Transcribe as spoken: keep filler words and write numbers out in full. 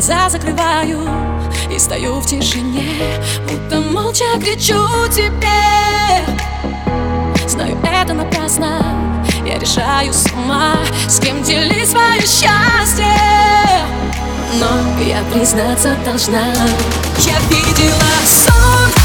глаза закрываю и стою в тишине, будто молча кричу тебе. Знаю, это напрасно, я решаю сама, с кем делить свое счастье. Но я признаться должна, я видела сон.